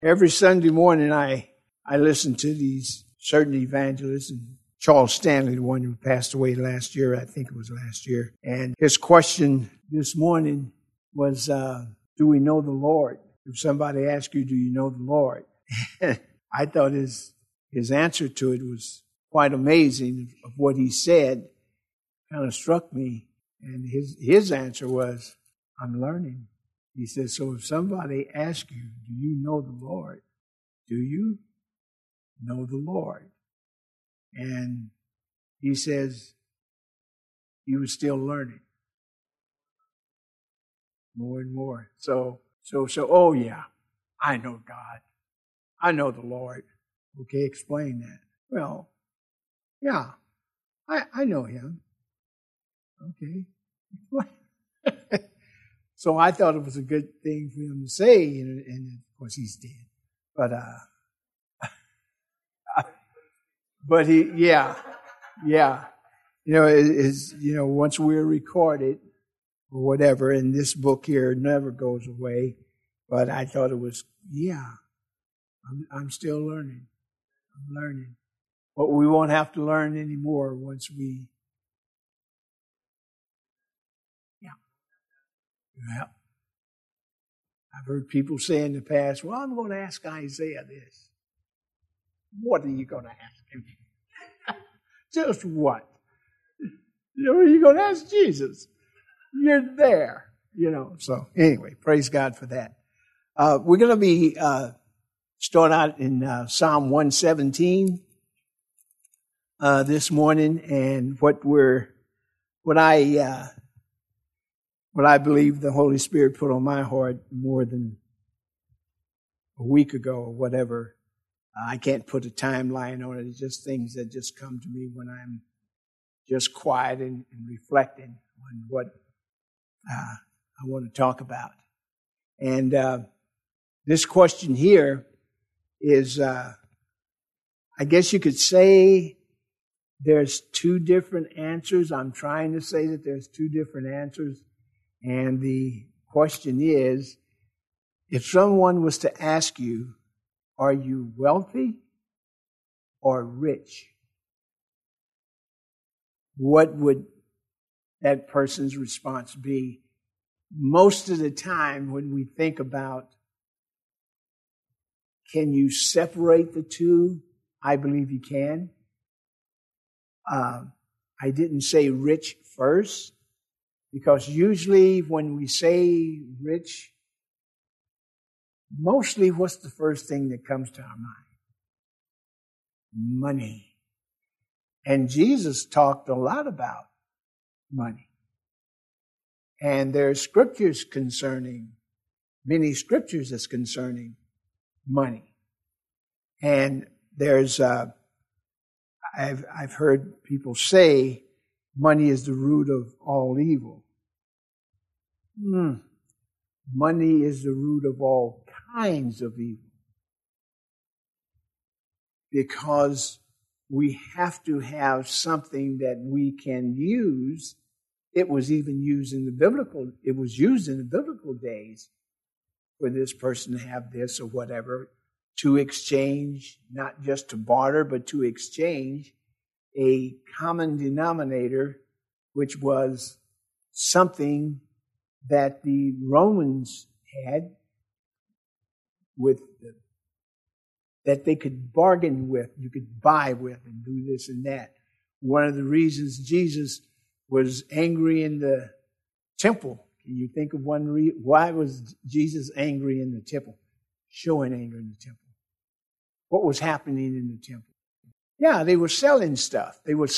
Every Sunday morning I listen to these certain evangelists, and Charles Stanley, the one who passed away last year, I think it was last year. And his question this morning was, do we know the Lord? If somebody asks you, do you know the Lord? I thought his answer to it was quite amazing of what he said. Kind of struck me. And his answer was, I'm learning. He said, so if somebody asks you, do you know the Lord? Do you know the Lord? And he says he was still learning more and more. So, oh yeah, I know God. I know the Lord. Okay, explain that. Well, yeah, I know him. Okay. So I thought it was a good thing for him to say, and of course he's dead. But yeah. Once we're recorded or whatever, and this book here never goes away. But I thought it was, I'm still learning. I'm learning. But we won't have to learn anymore once we. Yeah. I've heard people say in the past, well, I'm going to ask Isaiah this. What are you going to ask him? Just what? You're going to ask Jesus. You're there, So anyway, praise God for that. We're going to be start out in Psalm 117 this morning, and what I believe the Holy Spirit put on my heart more than a week ago or whatever. I can't put a timeline on it. It's just things that just come to me when I'm just quiet and reflecting on what I want to talk about. And this question here is, I guess you could say there's two different answers. I'm trying to say that there's two different answers. And the question is, if someone was to ask you, are you wealthy or rich? What would that person's response be? Most of the time when we think about, can you separate the two? I believe you can. I didn't say rich first, because usually when we say rich, mostly what's the first thing that comes to our mind? Money. And Jesus talked a lot about money. And there are many scriptures that's concerning money. And there's, I've heard people say money is the root of all evil. Money is the root of all kinds of evil. Because we have to have something that we can use. It was used in the biblical days for this person to have this or whatever, to exchange, not just to barter, but to exchange a common denominator, which was something that the Romans had that they could bargain with, you could buy with and do this and that. One of the reasons Jesus was angry in the temple, can you think of one reason? Why was Jesus angry in the temple? Showing anger in the temple. What was happening in the temple? Yeah, they were selling stuff.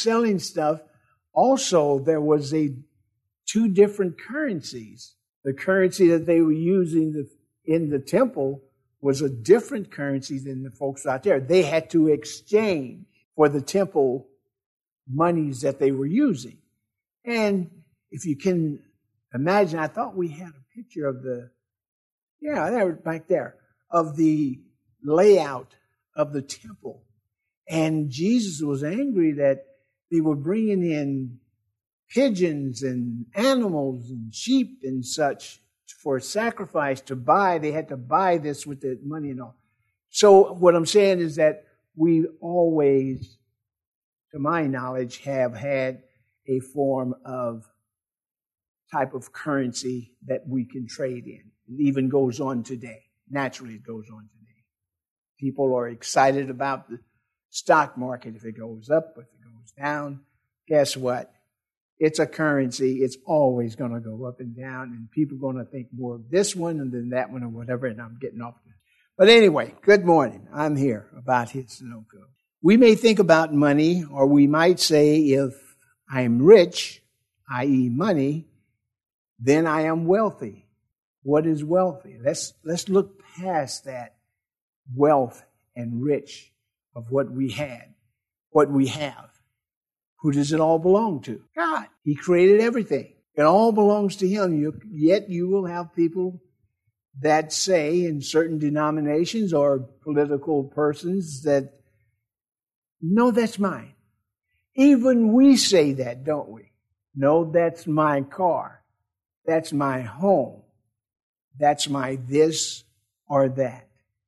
Also, there was two different currencies. The currency that they were using in the temple was a different currency than the folks out there. They had to exchange for the temple monies that they were using. And if you can imagine, I thought we had a picture of there back there, of the layout of the temple. And Jesus was angry that they were bringing in pigeons and animals and sheep and such for sacrifice to buy. They had to buy this with the money and all. So what I'm saying is that we always, to my knowledge, have had a form of type of currency that we can trade in. It even goes on today. Naturally, it goes on today. People are excited about the stock market. If it goes up, if it goes down, guess what? It's a currency. It's always going to go up and down, and people are going to think more of this one and then that one or whatever, and I'm getting off. But anyway, good morning. I'm here about his Sunoco. We may think about money, or we might say if I'm rich, i.e. money, then I am wealthy. What is wealthy? Let's look past that wealth and rich of what we had, what we have. Who does it all belong to? God. He created everything. It all belongs to Him. Yet you will have people that say in certain denominations or political persons that, no, that's mine. Even we say that, don't we? No, that's my car. That's my home. That's my this or that.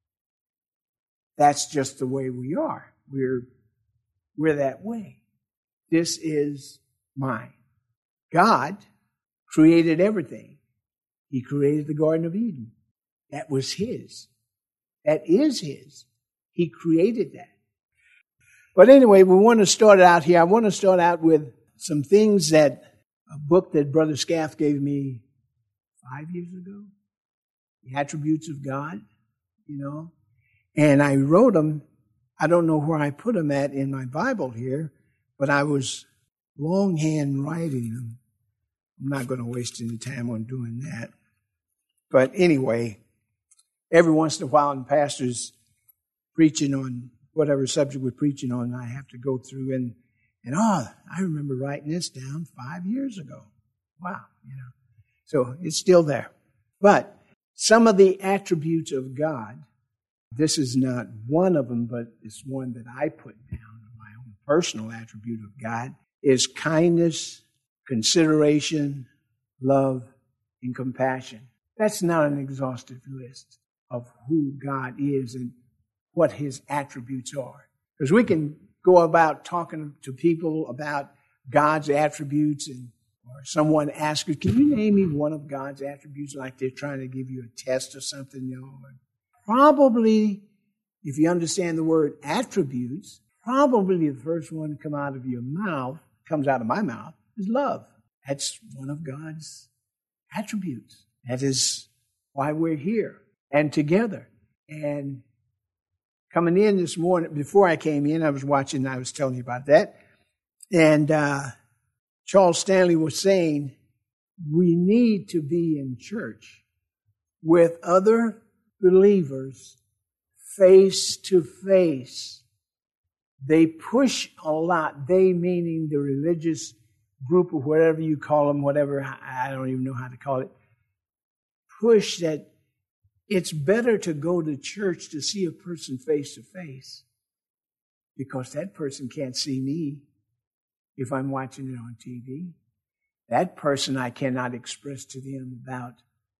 That's just the way we are. We're that way. This is mine. God created everything. He created the Garden of Eden. That was His. That is His. He created that. But anyway, we want to start out here. I want to start out with some things a book that Brother Scaff gave me 5 years ago. The Attributes of God, And I wrote them. I don't know where I put them at in my Bible here, but I was longhand writing them. I'm not going to waste any time on doing that. But anyway, every once in a while, when pastors preaching on whatever subject we're preaching on, I have to go through and I remember writing this down 5 years ago. Wow, So it's still there. But some of the attributes of God, this is not one of them, but it's one that I put down. My own personal attribute of God is kindness, consideration, love, and compassion. That's not an exhaustive list of who God is and what His attributes are. Because we can go about talking to people about God's attributes, or someone asks you, can you name me one of God's attributes, like they're trying to give you a test or something? Probably, if you understand the word attributes, probably the first one to comes out of my mouth, is love. That's one of God's attributes. That is why we're here and together. And coming in this morning, before I came in, I was telling you about that. And Charles Stanley was saying, we need to be in church with other believers face to face. They push a lot, they meaning the religious group or whatever you call them, whatever, I don't even know how to call it, push that it's better to go to church to see a person face to face, because that person can't see me if I'm watching it on TV. That person, I cannot express to them about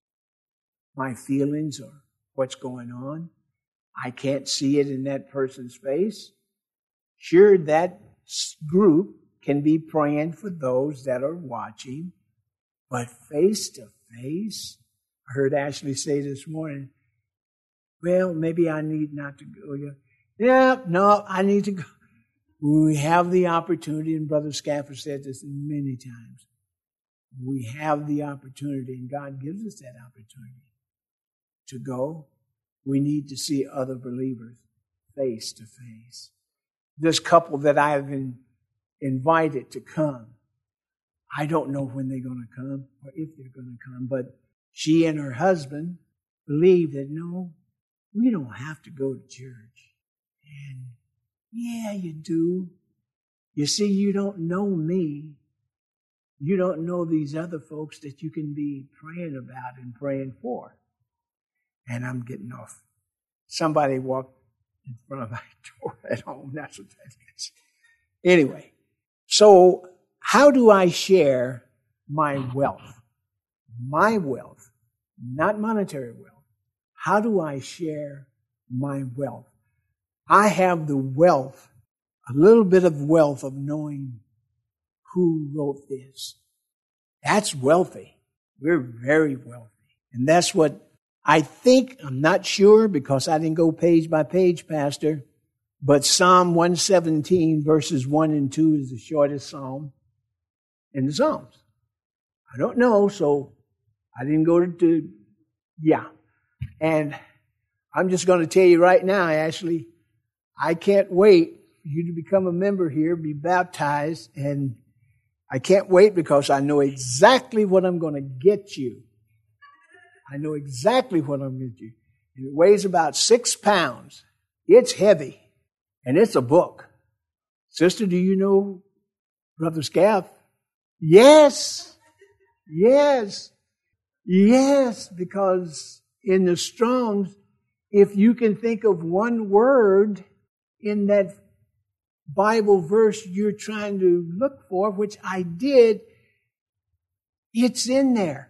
my feelings or what's going on. I can't see it in that person's face. Sure, that group can be praying for those that are watching, but face to face, I heard Ashley say this morning, well, maybe I need not to go. Yeah, no, I need to go. We have the opportunity, and Brother Scaffer said this many times. We have the opportunity, and God gives us that opportunity to go. We need to see other believers face to face. This couple that I have been invited to come, I don't know when they're going to come or if they're going to come, but she and her husband believe that, no, we don't have to go to church. And yeah, you do. You see, you don't know me. You don't know these other folks that you can be praying about and praying for. And I'm getting off. Somebody walked in front of my door at home. That's what that is. Anyway, so how do I share my wealth? My wealth, not monetary wealth. How do I share my wealth. I have the wealth, a little bit of wealth of knowing who wrote this. That's wealthy. We're very wealthy. And that's what I think, I'm not sure because I didn't go page by page, Pastor, but Psalm 117 verses 1 and 2 is the shortest psalm in the Psalms. I don't know, so I didn't go to And I'm just going to tell you right now, Ashley, I can't wait for you to become a member here, be baptized, and I can't wait because I know exactly what I'm going to get you. I know exactly what I'm going to get you. And it weighs about 6 pounds. It's heavy, and it's a book. Sister, do you know Brother Scaff? Yes, because in the Strong's, if you can think of one word in that Bible verse you're trying to look for, which I did, it's in there.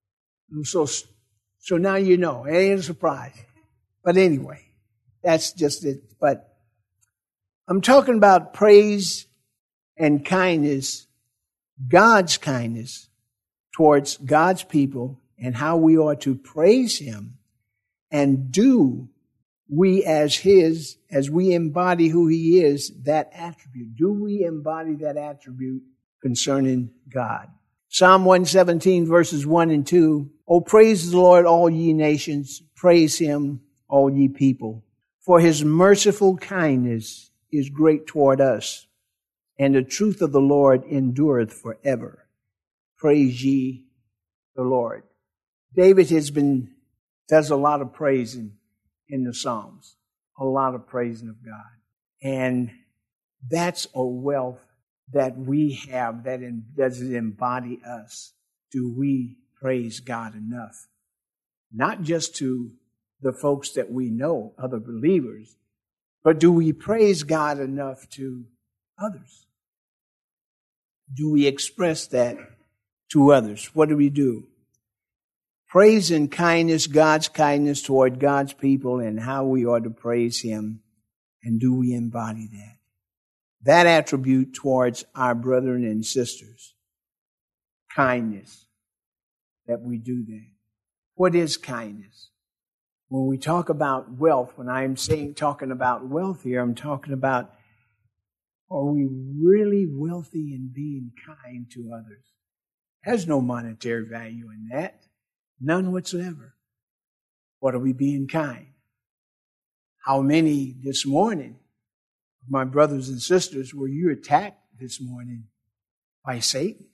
So now you know. It ain't a surprise. But anyway, that's just it. But I'm talking about praise and kindness, God's kindness towards God's people and how we ought to praise Him. And do we as we embody who He is, that attribute? Do we embody that attribute concerning God? Psalm 117 verses 1 and 2. Oh, praise the Lord, all ye nations. Praise Him, all ye people. For His merciful kindness is great toward us, and the truth of the Lord endureth forever. Praise ye the Lord. David does a lot of praising in the Psalms, a lot of praising of God. And that's a wealth that we have that does it embody us. Do we praise God enough? Not just to the folks that we know, other believers, but do we praise God enough to others? Do we express that to others? What do we do? Praise and kindness, God's kindness toward God's people and how we ought to praise Him. And do we embody that? That attribute towards our brethren and sisters. Kindness. That we do that. What is kindness? When we talk about wealth, when I'm talking about wealth here, I'm talking about, are we really wealthy in being kind to others? There's no monetary value in that. None whatsoever. What are we being kind? How many this morning, my brothers and sisters, were you attacked this morning by Satan?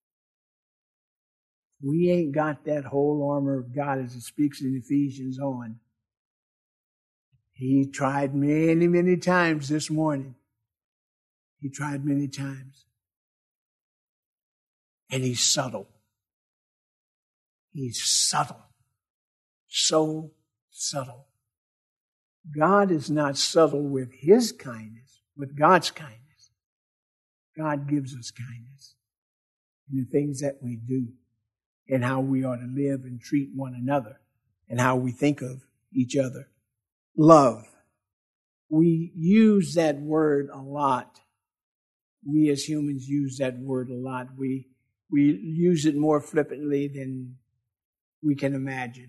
We ain't got that whole armor of God as it speaks in Ephesians on. He tried many, many times this morning. He tried many times. And he's subtle. He's subtle. So subtle. God is not subtle with His kindness, with God's kindness. God gives us kindness in the things that we do and how we ought to live and treat one another and how we think of each other. Love. We use that word a lot. We as humans use that word a lot. We use it more flippantly than we can imagine.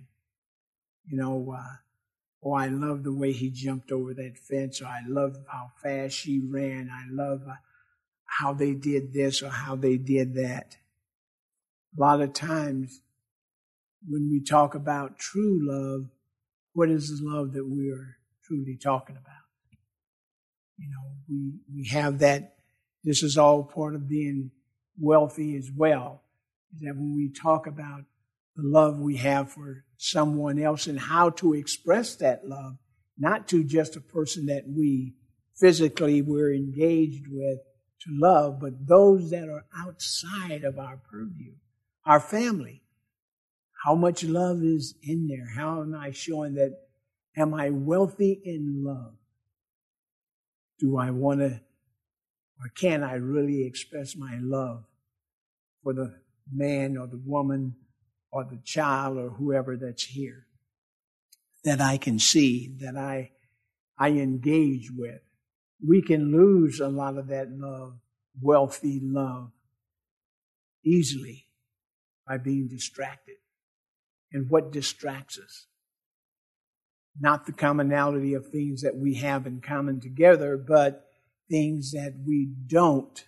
I love the way he jumped over that fence, or I love how fast she ran. I love how they did this or how they did that. A lot of times when we talk about true love, what is the love that we are truly talking about? We have that. This is all part of being wealthy as well. That when we talk about the love we have for someone else and how to express that love, not to just a person that we physically we're engaged with to love, but those that are outside of our purview, our family. How much love is in there? How am I showing that? Am I wealthy in love? Do I want to, or can I really express my love for the man or the woman or the child or whoever that's here? that I can see, that I engage with. We can lose a lot of that love, wealthy love, easily by being distracted. And what distracts us? Not the commonality of things that we have in common together, but things that we don't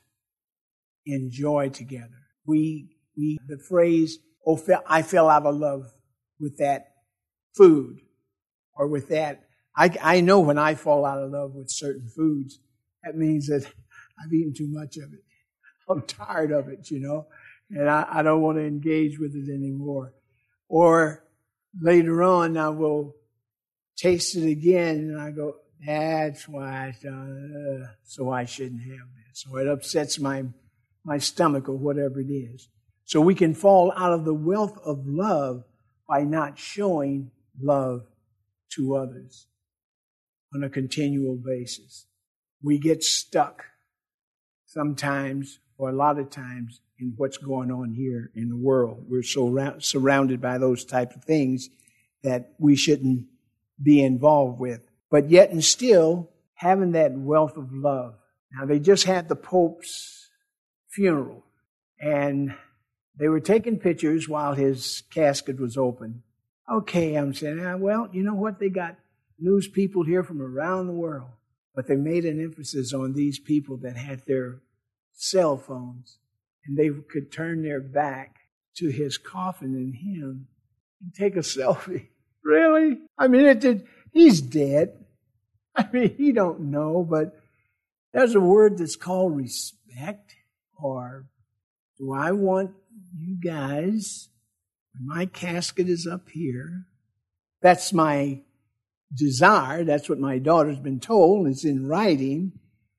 enjoy together. The phrase, "Oh, I fell out of love with that food," or with that. I know when I fall out of love with certain foods, that means that I've eaten too much of it. I'm tired of it, and I don't want to engage with it anymore. Or later on, I will taste it again, and I go, that's why so I shouldn't have this. Or it upsets my stomach or whatever it is. So we can fall out of the wealth of love by not showing love to others on a continual basis. We get stuck sometimes, or a lot of times, in what's going on here in the world. We're so surrounded by those type of things that we shouldn't be involved with. But yet and still, having that wealth of love. Now, they just had the Pope's funeral, and they were taking pictures while his casket was open. Okay, I'm saying, well, you know what? They got news people here from around the world, but they made an emphasis on these people that had their cell phones, and they could turn their back to his coffin and him and take a selfie. Really? I mean, he's dead. I mean, he don't know, but there's a word that's called respect. Or do I want you guys, when my casket is up here, that's my desire. That's what my daughter's been told. It's in writing.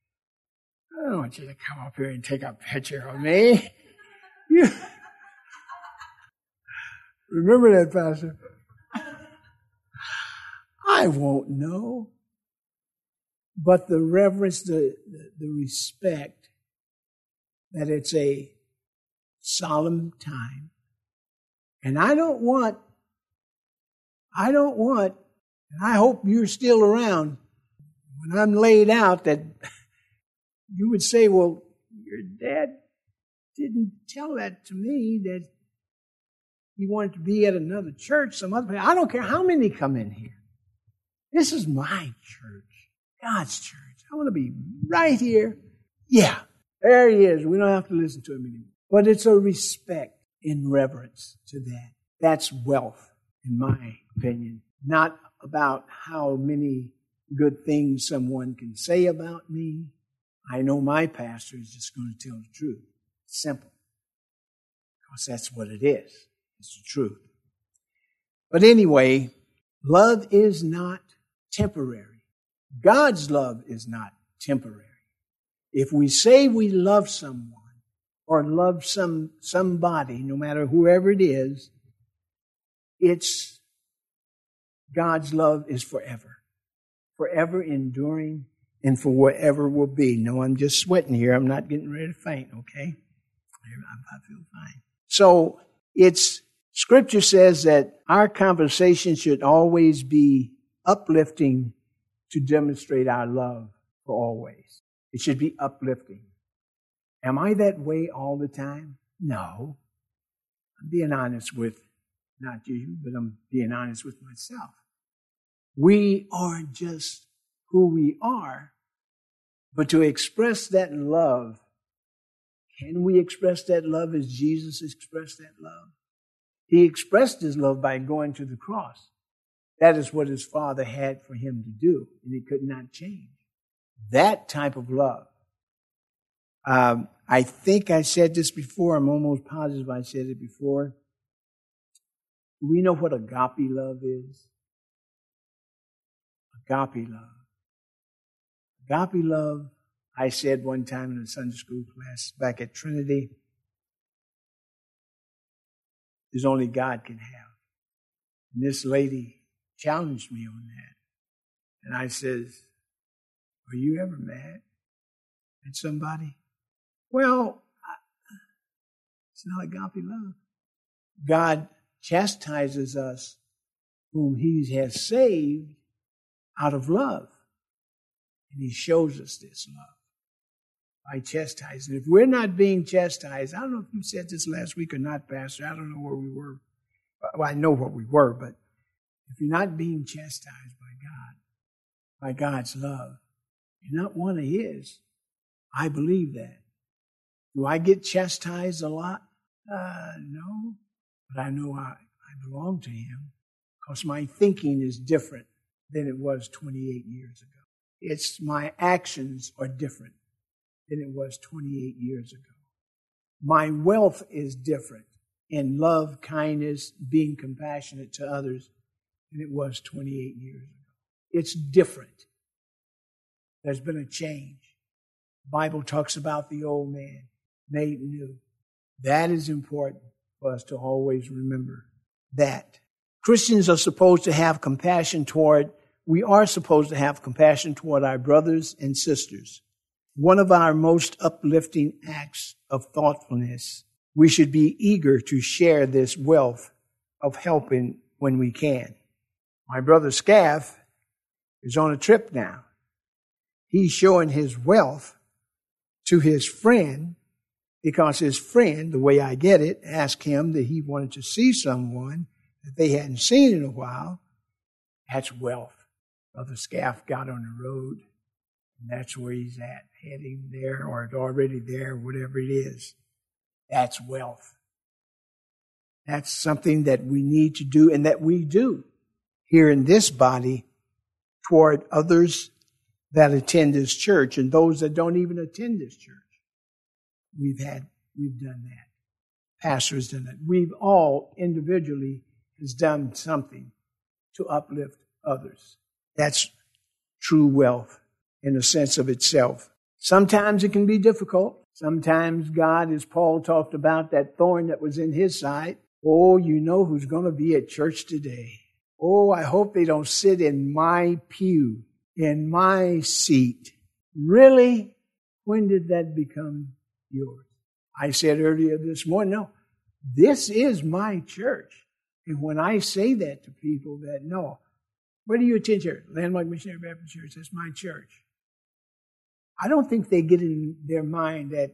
I don't want you to come up here and take a picture of me. Remember that, Pastor? I won't know. But the reverence, the respect, that it's a solemn time. And I don't want, and I hope you're still around when I'm laid out, that you would say, well, your dad didn't tell that to me, that he wanted to be at another church, some other place. I don't care how many come in here. This is my church, God's church. I want to be right here. Yeah, there he is. We don't have to listen to him anymore. But it's a respect in reverence to that. That's wealth, in my opinion. Not about how many good things someone can say about me. I know my pastor is just going to tell the truth. It's simple. Because that's what it is. It's the truth. But anyway, love is not temporary. God's love is not temporary. If we say we love someone or love somebody, no matter whoever it is, it's God's love is forever. Forever enduring and for whatever will be. No, I'm just sweating here. I'm not getting ready to faint, okay? I feel fine. So Scripture says that our conversation should always be uplifting to demonstrate our love for always. It should be uplifting. Am I that way all the time? No. I'm being honest with, not you, but I'm being honest with myself. We are just who we are, but to express that love, can we express that love as Jesus expressed that love? He expressed his love by going to the cross. That is what his Father had for him to do, and he could not change. That type of love. I think I said this before. I'm almost positive I said it before. Do we know what agape love is? Agape love. Agape love, I said one time in a Sunday school class back at Trinity, is only God can have. And this lady challenged me on that. And I says, are you ever mad at somebody? Well, it's not agape love. God chastises us whom he has saved out of love. And he shows us this love by chastising. If we're not being chastised, I don't know if you said this last week or not, Pastor. I don't know where we were. Well, I know what we were, but if you're not being chastised by God's love, you're not one of his. I believe that. Do I get chastised a lot? No. But I know I belong to him because my thinking is different than it was 28 years ago. It's my actions are different than it was 28 years ago. My wealth is different in love, kindness, being compassionate to others than it was 28 years ago. It's different. There's been a change. The Bible talks about the old man made new. That is important for us to always remember that. Christians are supposed to have compassion toward, we are supposed to have compassion toward our brothers and sisters. One of our most uplifting acts of thoughtfulness, we should be eager to share this wealth of helping when we can. My brother Scaff is on a trip now. He's showing his wealth to his friend because his friend, the way I get it, asked him that he wanted to see someone that they hadn't seen in a while. That's wealth. Brother Scaff got on the road, and that's where he's at, heading there or already there, whatever it is. That's wealth. That's something that we need to do and that we do here in this body toward others that attend this church and those that don't even attend this church. We've done that. Pastor has done that. We've all individually has done something to uplift others. That's true wealth in the sense of itself. Sometimes it can be difficult. Sometimes God, as Paul talked about, that thorn that was in his side. Oh, you know who's going to be at church today. Oh, I hope they don't sit in my pew, in my seat. Really? When did that become yours? I said earlier this morning, no, this is my church. And when I say that to people that know, where do you attend church? Landmark Missionary Baptist Church, that's my church. I don't think they get in their mind that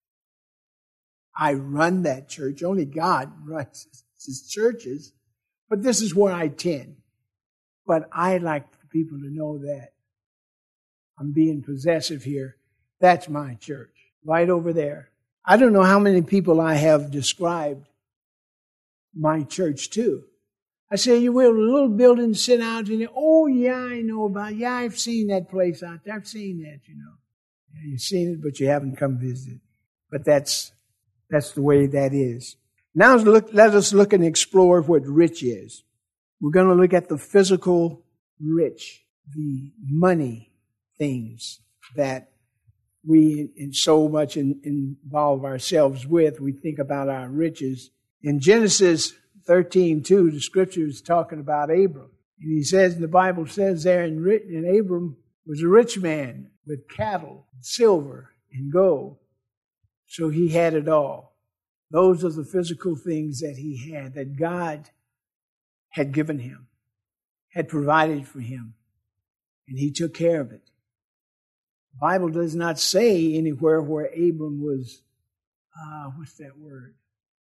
I run that church. Only God runs his churches. But this is where I attend. But I like for people to know that I'm being possessive here. That's my church, right over there. I don't know how many people I have described my church to. I say, you will, a little building, sit out in there. Oh, yeah, I know about it. Yeah, I've seen that place out there. I've seen that, you know. Yeah, you've seen it, but you haven't come visit. But that's the way that is. Now let us look and explore what rich is. We're going to look at the physical rich, the money things that we so much involve ourselves with. We think about our riches. In Genesis 13:2, the scripture is talking about Abram. And he says, the Bible says there, and Abram was a rich man with cattle, silver, and gold. So he had it all. Those are the physical things that he had, that God had given him, had provided for him, and he took care of it. The Bible does not say anywhere where Abram was, what's that word?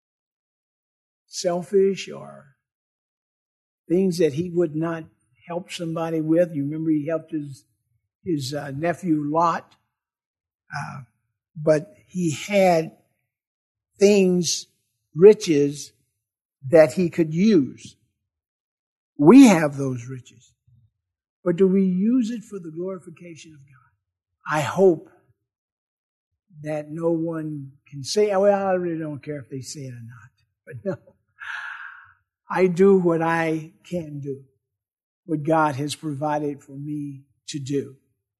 Selfish or things that he would not help somebody with. You remember he helped his nephew Lot, but he had things, riches that he could use. We have those riches, but do we use it for the glorification of God? I hope that no one can say, well, I really don't care if they say it or not. But no, I do what I can do, what God has provided for me to do.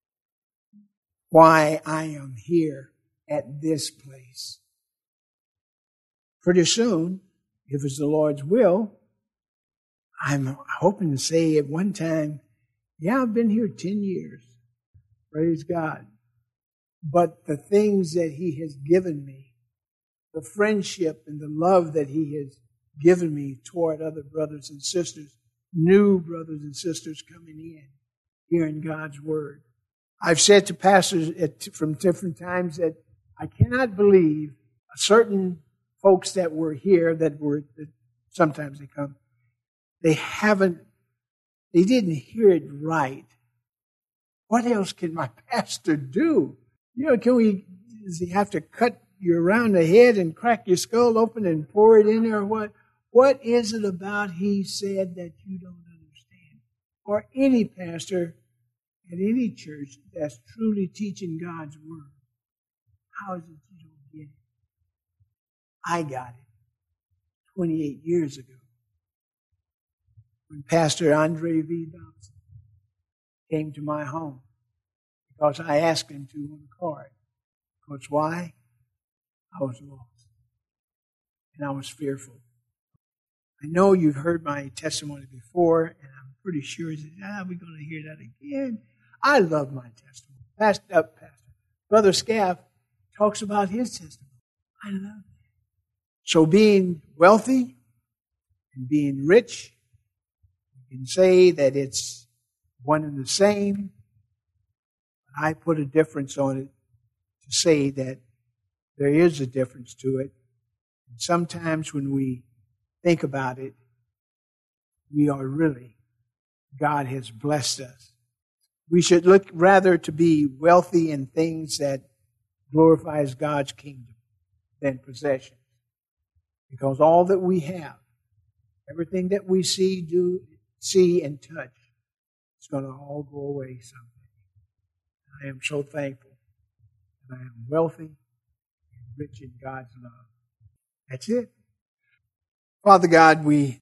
Why I am here at this place. Pretty soon, if it's the Lord's will, I'm hoping to say at one time, yeah, I've been here 10 years. Praise God. But the things that he has given me, the friendship and the love that he has given me toward other brothers and sisters, new brothers and sisters coming in, hearing God's Word. I've said to pastors from different times that I cannot believe certain folks that were here that sometimes they come, they didn't hear it right. What else can my pastor do? Does he have to cut you around the head and crack your skull open and pour it in there or what? What is it about he said that you don't understand? Or any pastor at any church that's truly teaching God's Word, how is it you don't get it? I got it 28 years ago when Pastor Andre V. Dobson came to my home because I asked him to on a card. Because why? I was lost and I was fearful. I know you've heard my testimony before, and I'm pretty sure that we're going to hear that again. I love my testimony. Brother Scaff talks about his testimony. I love that. So being wealthy and being rich, you can say that it's one and the same. I put a difference on it to say that there is a difference to it. And sometimes when we think about it, God has blessed us. We should look rather to be wealthy in things that glorifies God's kingdom than possessions. Because all that we have, everything that we see and touch, it's going to all go away someday. I am so thankful that I am wealthy and rich in God's love. That's it. Father God, we